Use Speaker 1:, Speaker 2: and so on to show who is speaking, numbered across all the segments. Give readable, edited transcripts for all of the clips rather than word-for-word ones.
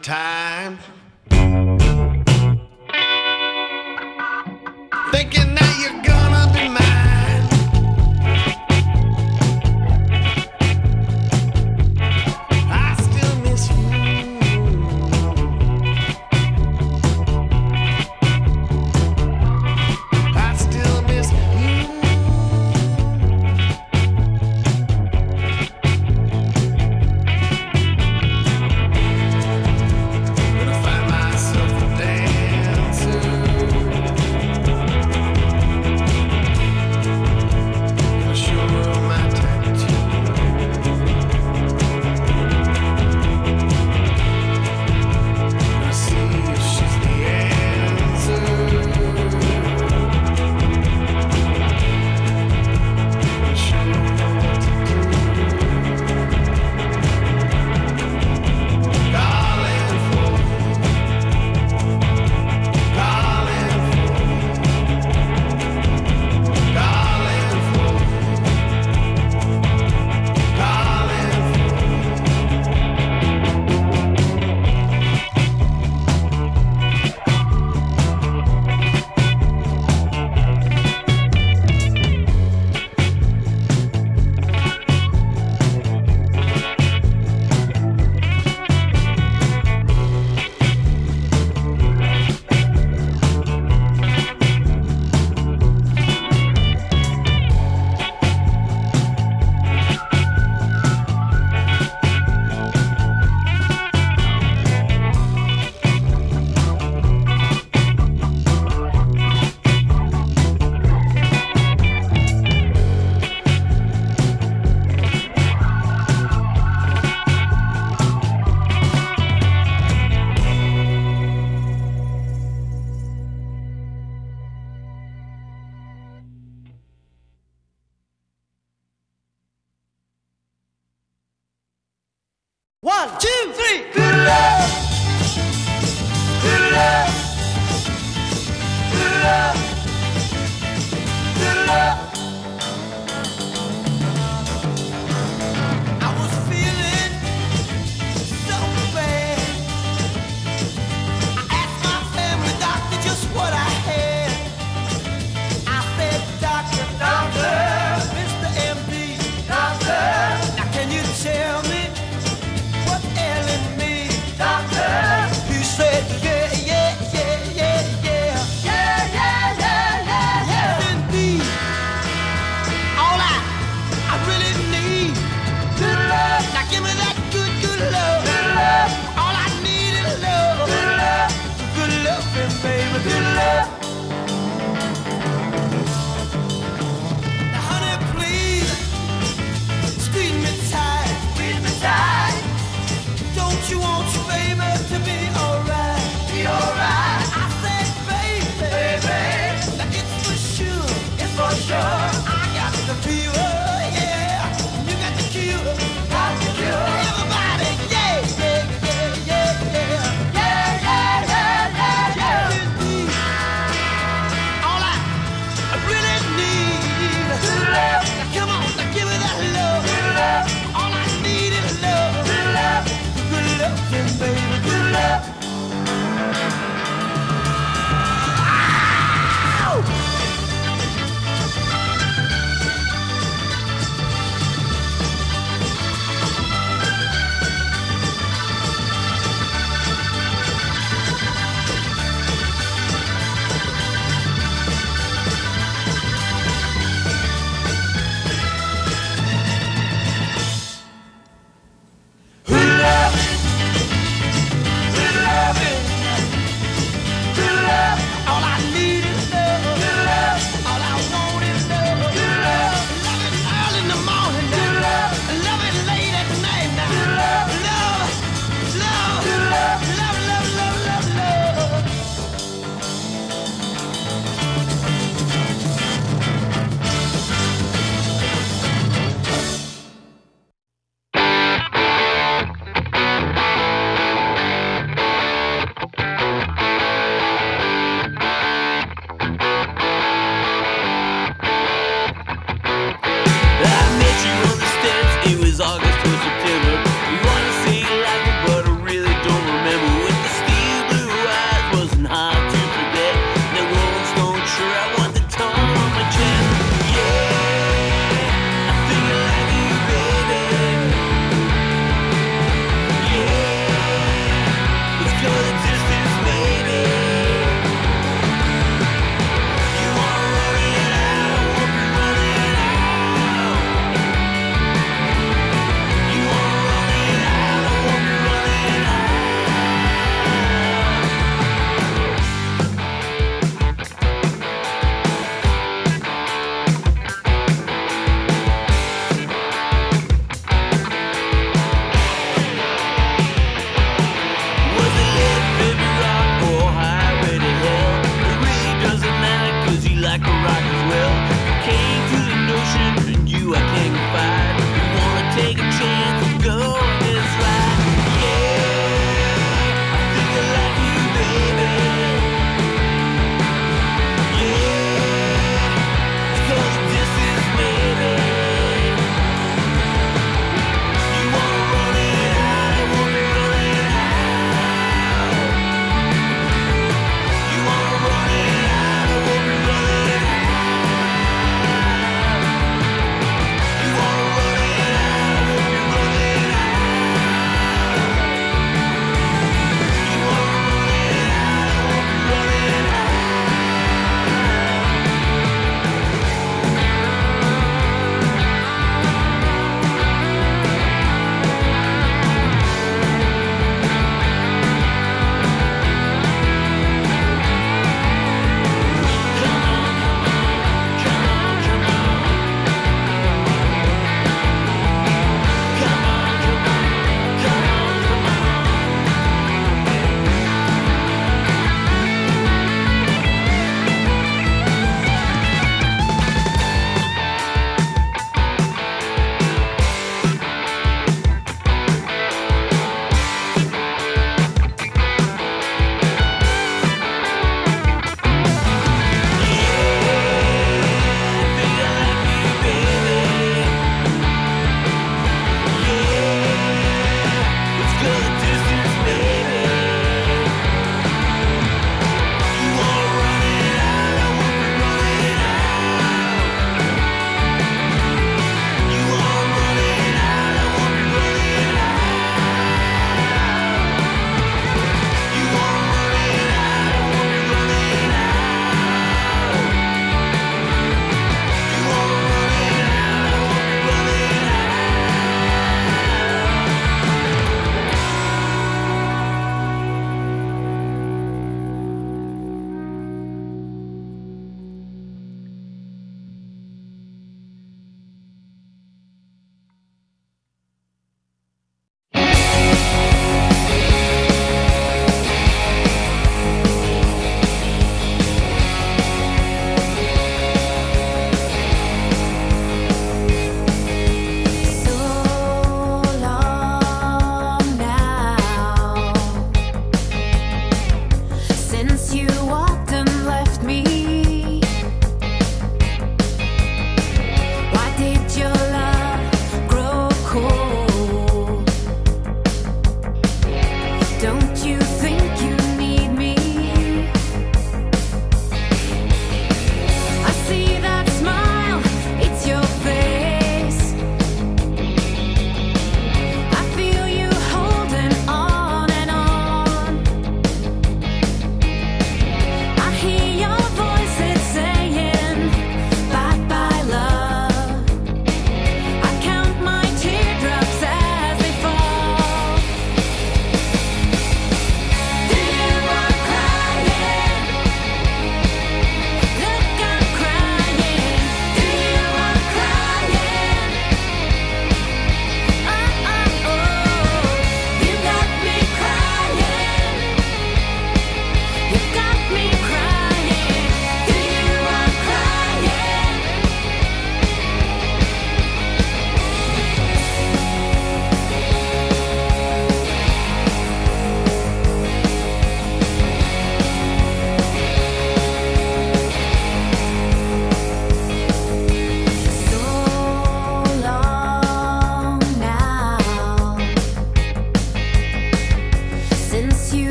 Speaker 1: time, thinking that you're gonna be mine. I still miss you. I still miss you. Gonna find myself a dancer. Gonna show her my tattoo. Gonna see if she's the answer. Gonna show her what to do. Calling for you. Calling for you. Calling for you. Calling for you.
Speaker 2: One, two, three.
Speaker 1: Good love. Good love. Good love. Good love.
Speaker 2: I was feeling so bad. I asked my family doctor just what I had. I said, Doctor, Doctor, Mr. MD, Doctor, now can you tell me what's ailing me, Doctor? He said, yeah, yeah, yeah, yeah, yeah. Yeah, yeah, yeah, yeah, yeah. Yes, indeed. All I really need.
Speaker 1: Good love.
Speaker 2: Now give me that good, good love.
Speaker 1: Good love.
Speaker 2: All I need is love.
Speaker 1: Good love.
Speaker 2: Good loving, baby.
Speaker 1: Good love.
Speaker 2: Now, honey, please squeeze me tight.
Speaker 1: Squeeze me tight.
Speaker 2: Don't you want your baby to be alright?
Speaker 1: Be alright.
Speaker 2: I said, baby,
Speaker 1: Baby.
Speaker 2: now it's for sure.
Speaker 1: It's for sure.
Speaker 2: I got the fever, yeah. You got the cure.
Speaker 1: Got the cure.
Speaker 2: Everybody, yeah, yeah, yeah, yeah, yeah.
Speaker 1: Yeah, yeah, yeah, yeah, yeah.
Speaker 2: Indeed. All I really need.
Speaker 1: Good love.
Speaker 2: Now come on, now give me that love.
Speaker 1: Good love.
Speaker 2: All I need is love.
Speaker 1: Good love.
Speaker 2: Good loving, baby.
Speaker 1: Good love. Good love. Good loving. Good love.
Speaker 2: All I need is love.
Speaker 1: Good love.
Speaker 2: All I want is love.
Speaker 1: Good love.
Speaker 2: Love it early in the morning.
Speaker 1: Good love.
Speaker 2: Love it late at night now.
Speaker 1: Good love.
Speaker 2: Love. Love.
Speaker 1: Good love.
Speaker 2: Love, love, love, love, love.
Speaker 3: I met you on the steps, it was August or September. You wanna say you like me, but I really don't remember.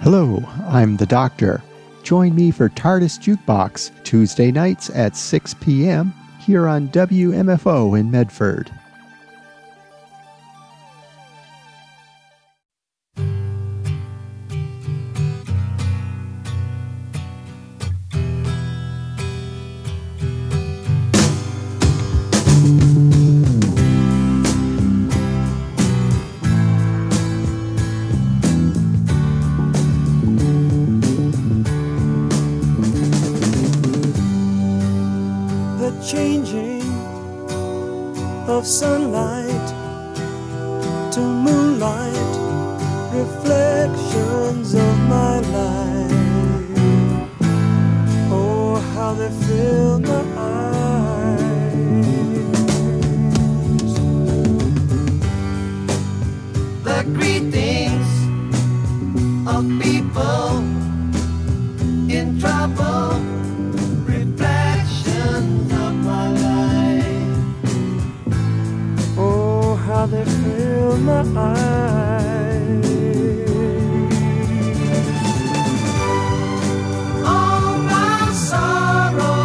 Speaker 4: Hello, I'm the Doctor. Join me for TARDIS Jukebox, Tuesday nights at 6 p.m. here on WMFO in Medford.
Speaker 2: Changing of sunlight to moonlight, reflections of my life. Oh, how they fill my eyes.
Speaker 3: The greetings of people in trouble, reflections of my life.
Speaker 2: Oh, how they fill my eyes.
Speaker 3: All my sorrow,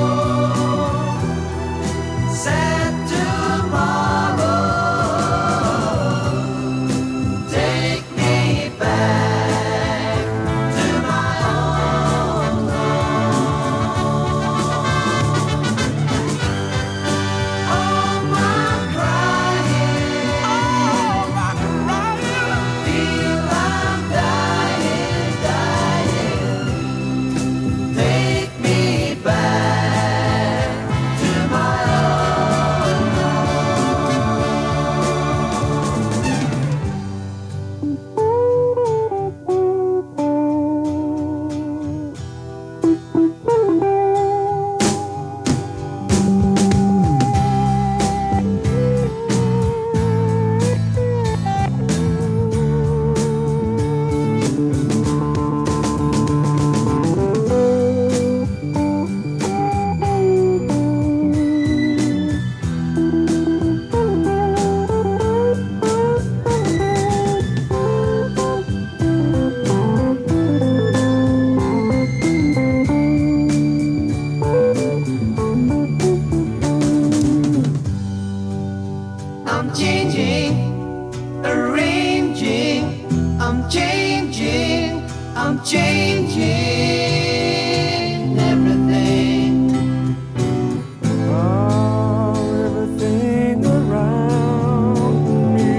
Speaker 3: sad tomorrow, take me back to my own home. All my crying, feel I'm dying, take me back to my own I'm changing, arranging, I'm changing, I'm changing everything.
Speaker 2: Oh, everything around me.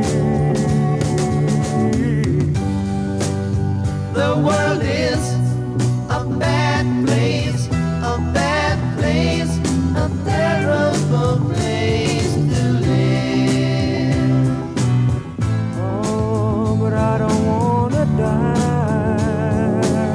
Speaker 3: The world is a bad place, a bad place, a terrible place to live.
Speaker 2: Oh, but I don't wanna die.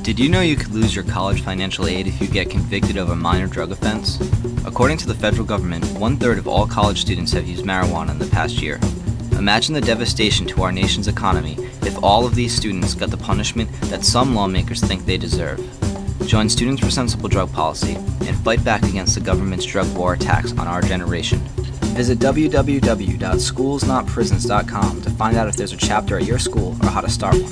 Speaker 5: Did you know you could lose your college financial aid if you get convicted of a minor drug offense? According to the federal government, 1/3 of all college students have used marijuana in the past year. Imagine the devastation to our nation's economy if all of these students got the punishment that some lawmakers think they deserve. Join Students for Sensible Drug Policy and fight back against the government's drug war attacks on our generation. Visit www.schoolsnotprisons.com to find out if there's a chapter at your school or how to start one.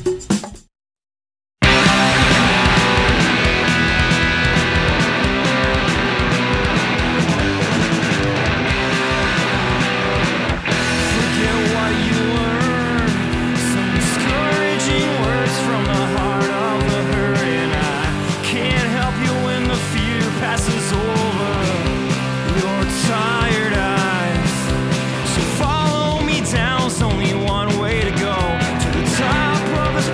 Speaker 6: Only one way to go to the top of this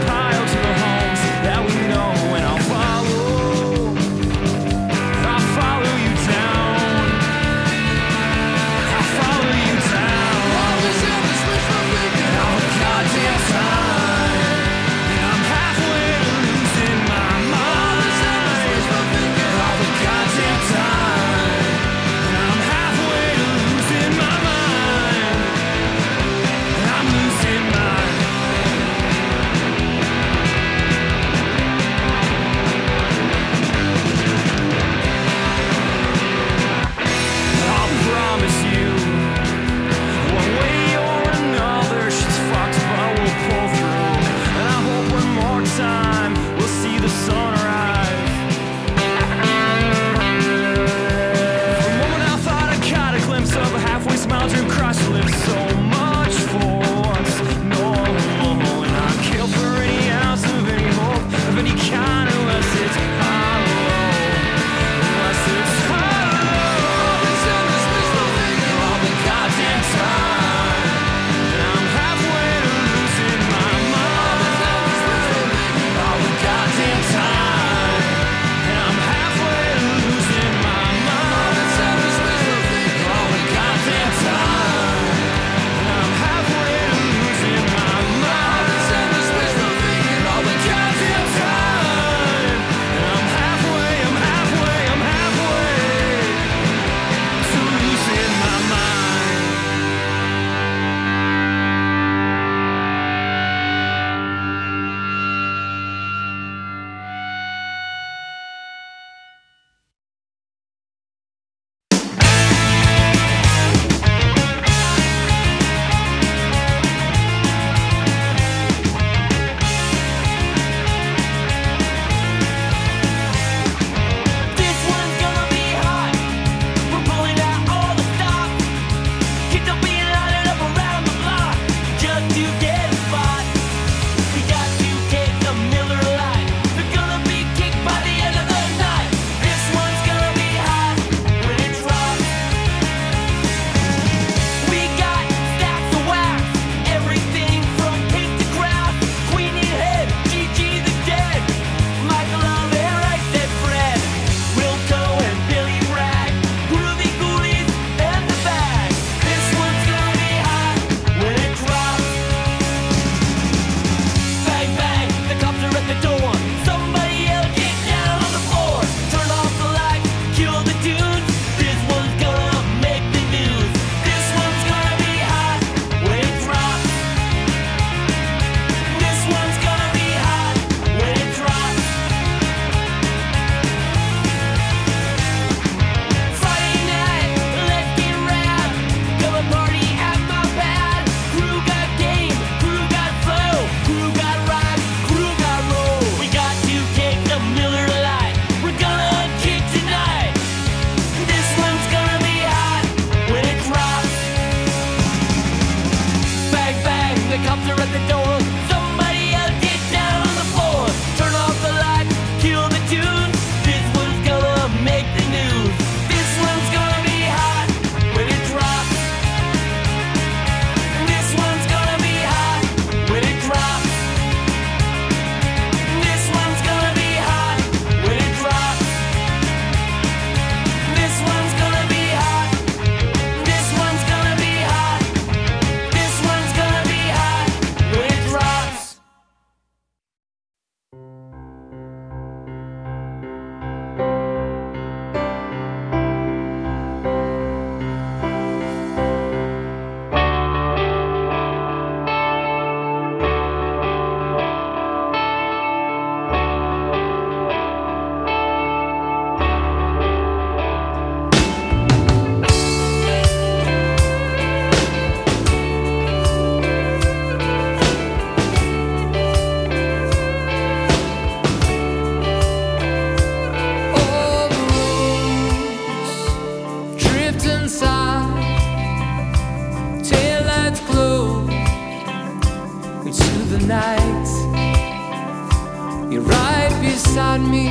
Speaker 6: beside me,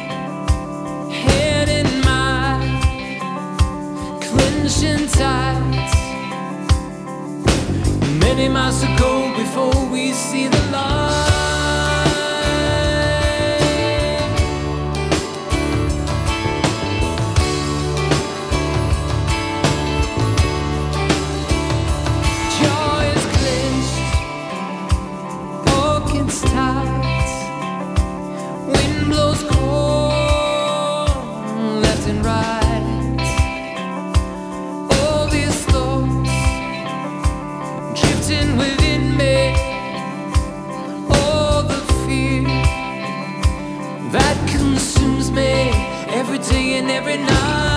Speaker 6: head in mine, clenching tight. Many miles to go before we see the light. Jaw is clenched, pockets tight. Wind blows cold, left and right. All these thoughts drifting within me, all the fear that consumes me every day and every night.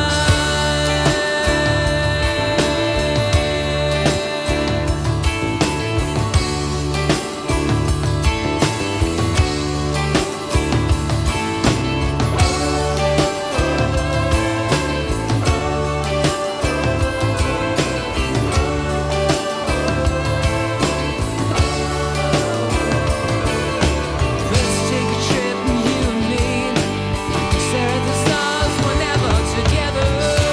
Speaker 6: Let's take a trip, you and me, stare at the stars whenever together.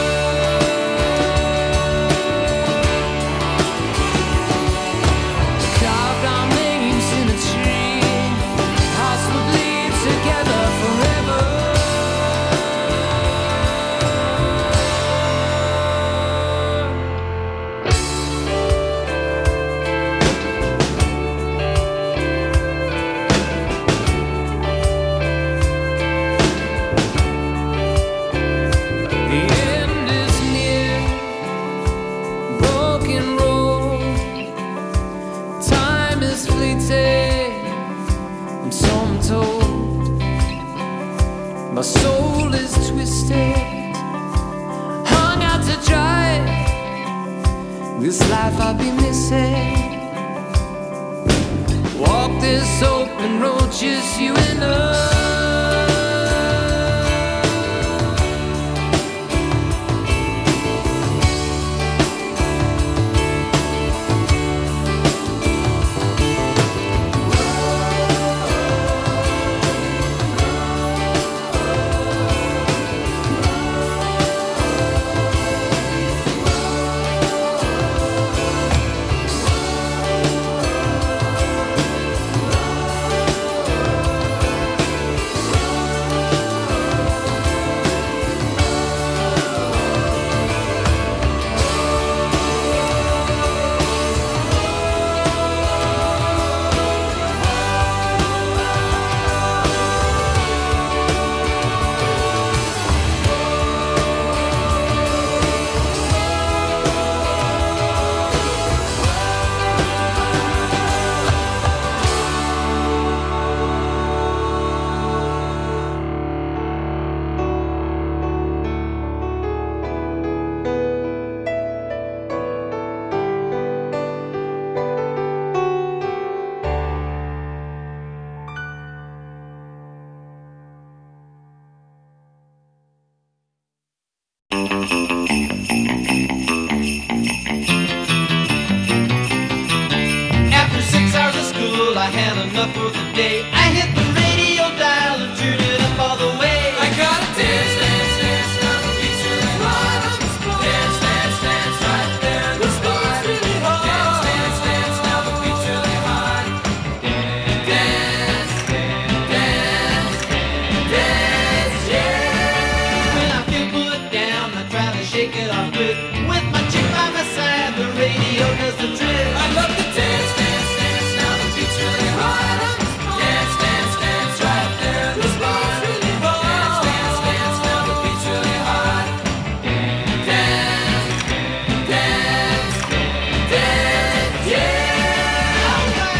Speaker 6: Carved our names in a tree, hearts will bleed together forever. The end is near, broken road. Time is fleeting, so I'm told. My soul is twisted, hung out to dry. This life I'll be missing. Walk this open road, just you and I.
Speaker 2: After 6 hours of school, I had enough for the day. I hit the radio dial and turned it up all the way.
Speaker 1: I gotta dance, dance, dance, now the beat's really hot. Dance, dance, dance, right there in the spot. Dance, dance, dance, now the beat's really hot. Dance, dance, dance, dance, yeah.
Speaker 2: When I feel put down, I try to shake it off quick. With my chick by my side, the radio does the trick.
Speaker 1: I love to dance, dance, dance, now the beat's really hot. Dance, dance, dance, right there in the spot. Dance, dance, dance, now the beat's really hot. Dance, dance, dance, yeah.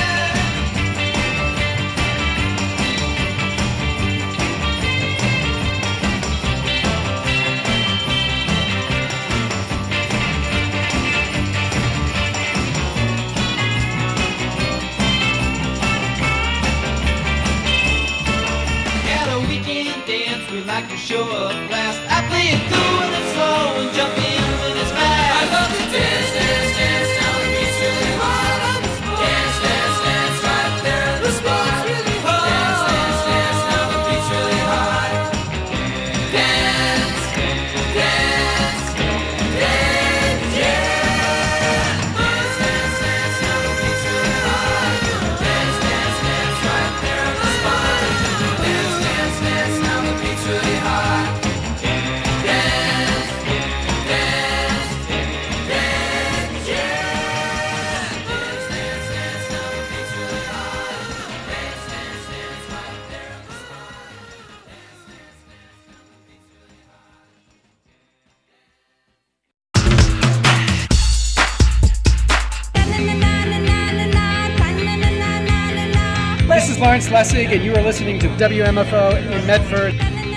Speaker 2: At a weekend dance, we like to show up last. I play it cool and it's slow and jump in when it's fast.
Speaker 1: I love to dance, dance, dance, now the beat's really hot. Dance, dance, dance, right there in the spot. Dance, dance, dance, now the beat's really
Speaker 7: Lance Lessig, and you are listening to WMFO in Medford,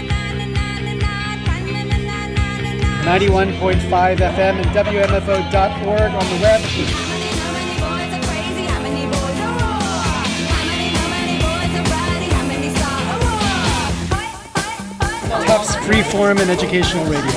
Speaker 7: 91.5 FM and WMFO.org on the web. Tufts Freeform and Educational Radio.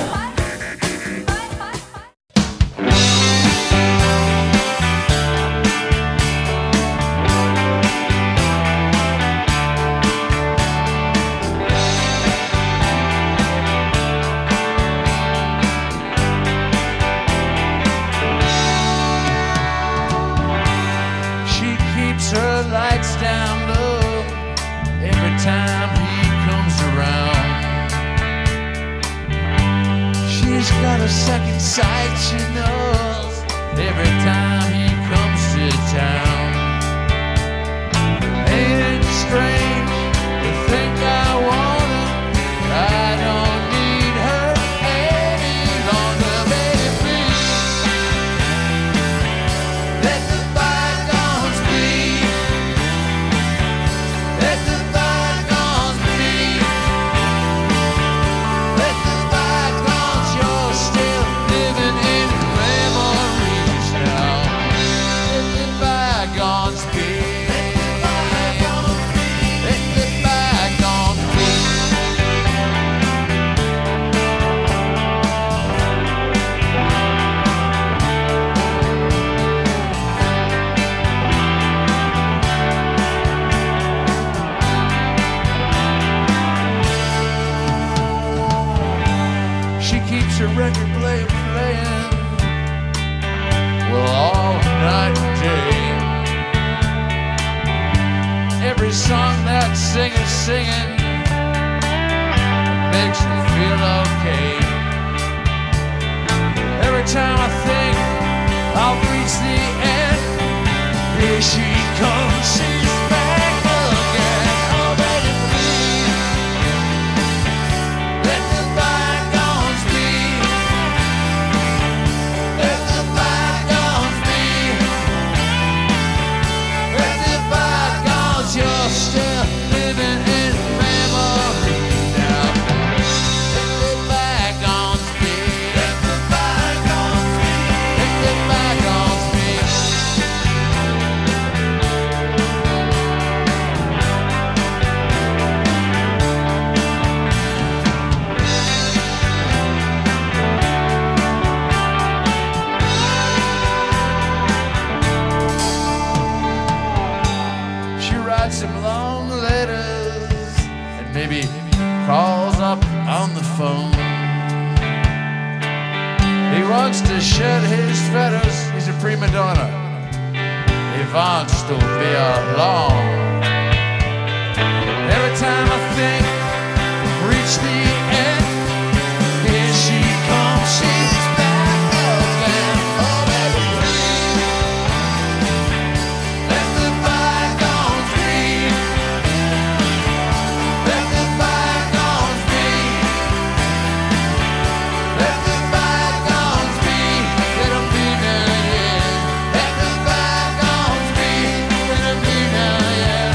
Speaker 8: Yeah.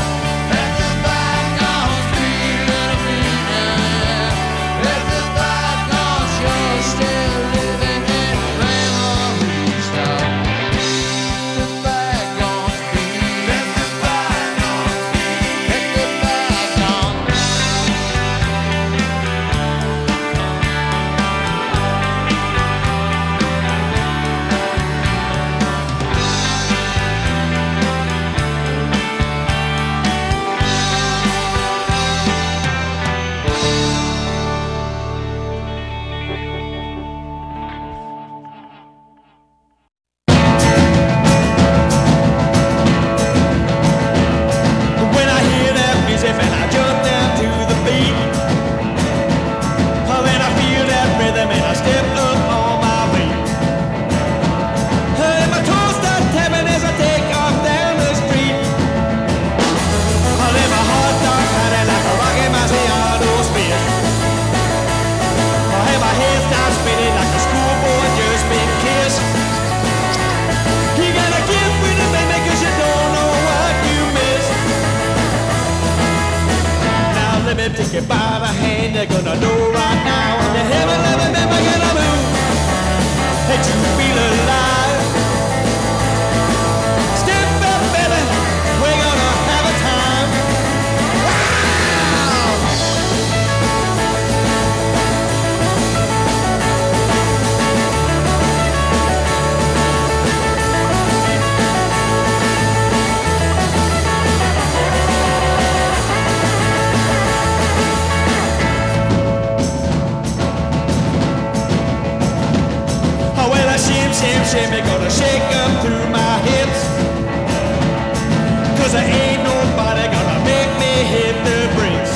Speaker 2: you by the hand, you're gonna know right now. When the heavy loving man begin to move, that you feel alive. Step up, baby, we're gonna have a time. Shimmy, gonna shake up through my hips, 'cause there ain't nobody gonna make me hit the brakes.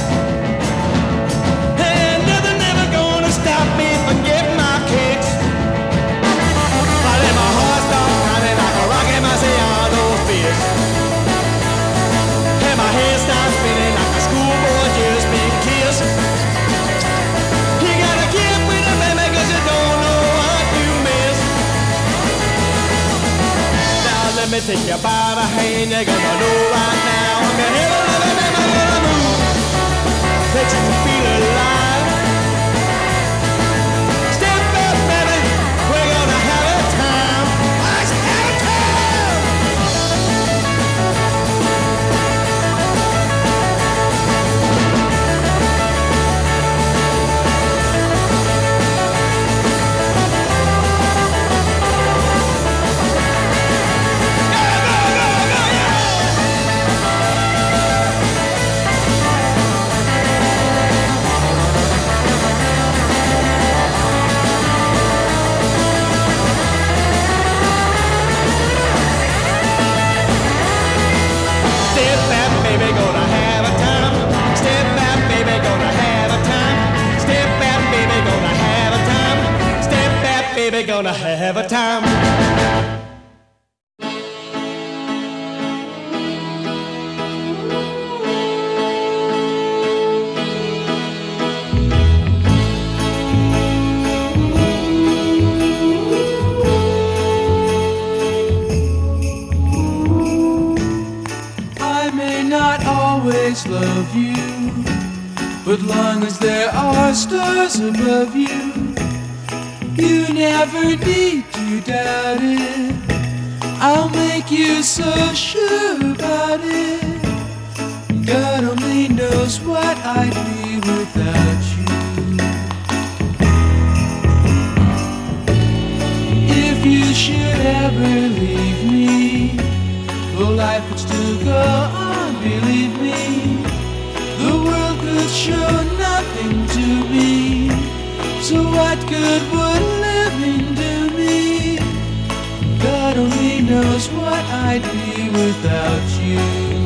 Speaker 2: And nothing ever gonna stop me from getting my kicks. I let my heart start pounding like a rocket Marciano fist, and my head starts spinning like a schoolboy just been kissed. You gotta get with it, baby, 'cause you don't know what you miss. Let me take you by the hand, you're gonna know right now. I'm gonna hit a living and I'm gonna move, that you feel alive. Step up, baby, we're gonna have a time. Let's have a time. Gonna have a time.
Speaker 6: I may not always love you, but long as there are stars above you, you never need to doubt it. I'll make you so sure about it. God only knows what I'd be without you. If you should ever leave me, well, life would still go on, believe me. The world could show nothing to me, so what good would living do me? God only knows what I'd be without you.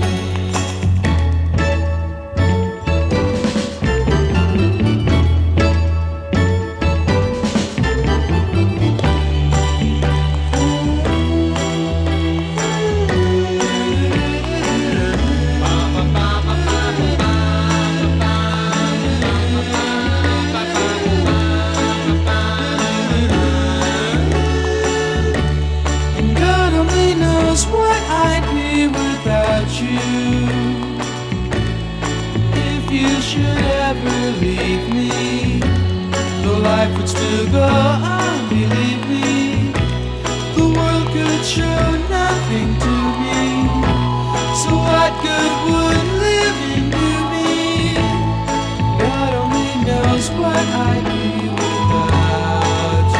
Speaker 6: Life would still go on, believe me. The world could show nothing to me, so what good would living do me? God only knows what I'd be without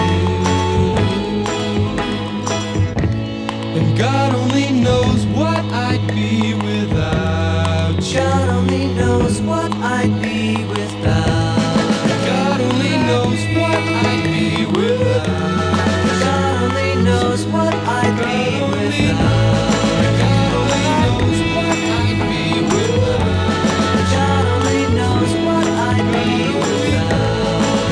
Speaker 6: you. And God only knows what I'd be without you. God only knows what I'd be without. God only knows what I'd be without. God only knows what I'd be without. God only knows what I'd be without. God only knows what I'd be without.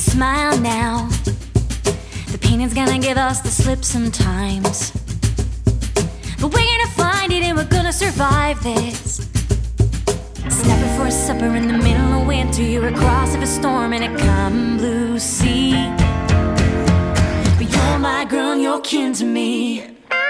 Speaker 8: smile now. The pain is gonna give us the slip sometimes, but we're gonna find it and we're gonna survive this. Snapping for a supper in the middle of winter, you're across of a storm in a calm blue sea. But you're my girl and you're kin to me.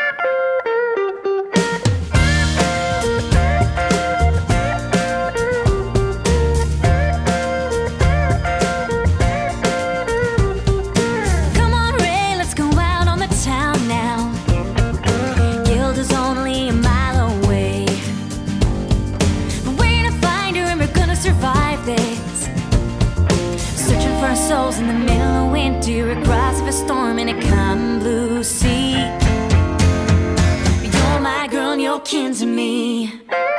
Speaker 8: Souls in the middle of winter, across of a storm in a calm blue sea. You're my girl and you're kin to me.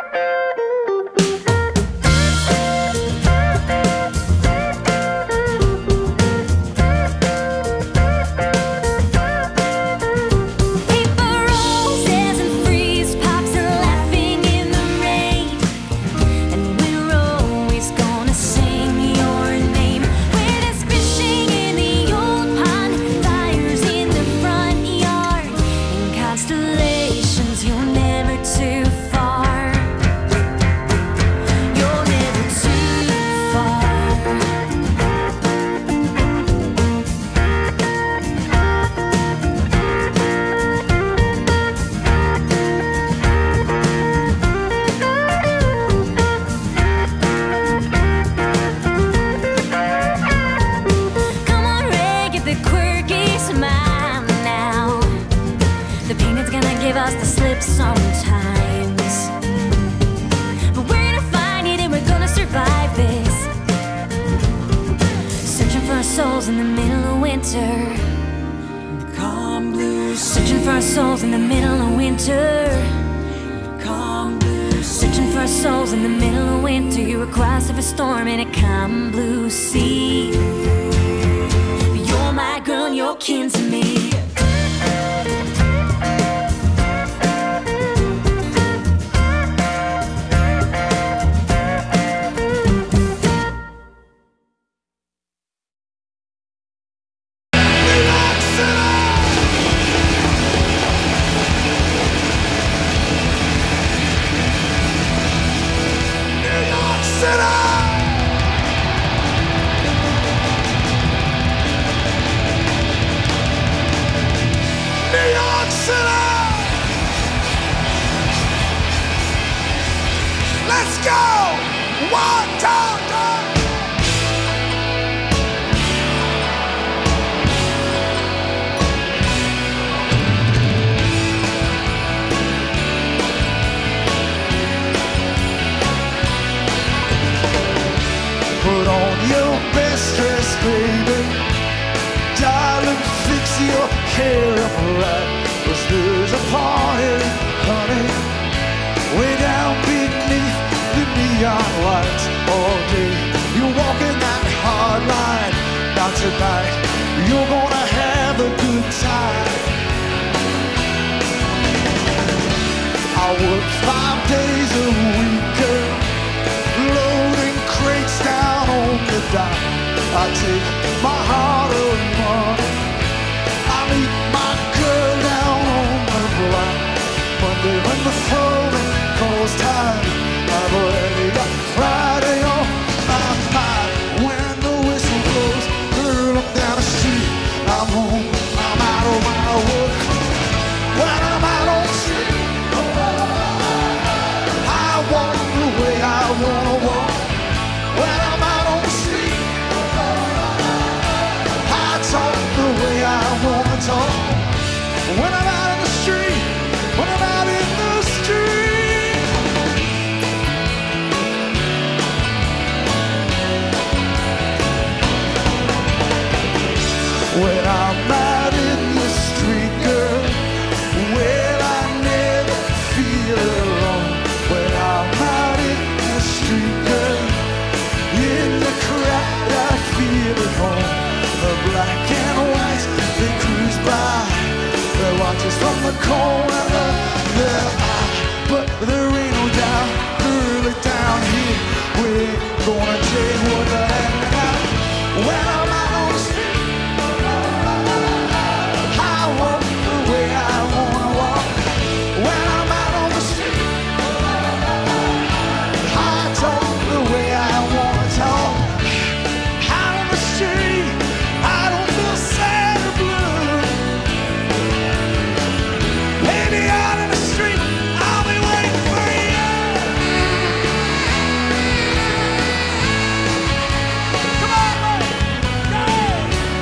Speaker 8: Give us the slip sometimes, but we're gonna find it and we're gonna survive this. Searching for our souls in the middle of winter, calm blue. Searching for our souls in the middle of winter, calm blue. Searching for our souls in the middle of winter, you're across of a storm in a calm blue sea. You're my girl and you're kin to me.
Speaker 2: Let's go! 1, 2, 3.
Speaker 3: Put on your best dress, baby. Darling, fix your hair up right. 'Cause there's a party, honey, way down beneath the neon lights all day. You're walking that hard line. Now tonight, you're gonna have a good time. I work 5 days a week, girl, loading crates down on the dock. I take my heart of money. I meet my girl down on the block. Monday when the phone calls time, I've already got Friday on my mind. When the whistle blows, girl, I'm down the street. I'm home, I'm out of my work. When I'm out on the street, I walk the way I wanna walk. When I'm out on the street, I talk the way I wanna talk. When I'm out in the street, when I'm out in the street. When I'm out in the street, girl, well, I never feel alone. When I'm out in the street, girl, in the crowd I feel at home. The black and white, they cruise by. They watch us from the corner of their eye, but there ain't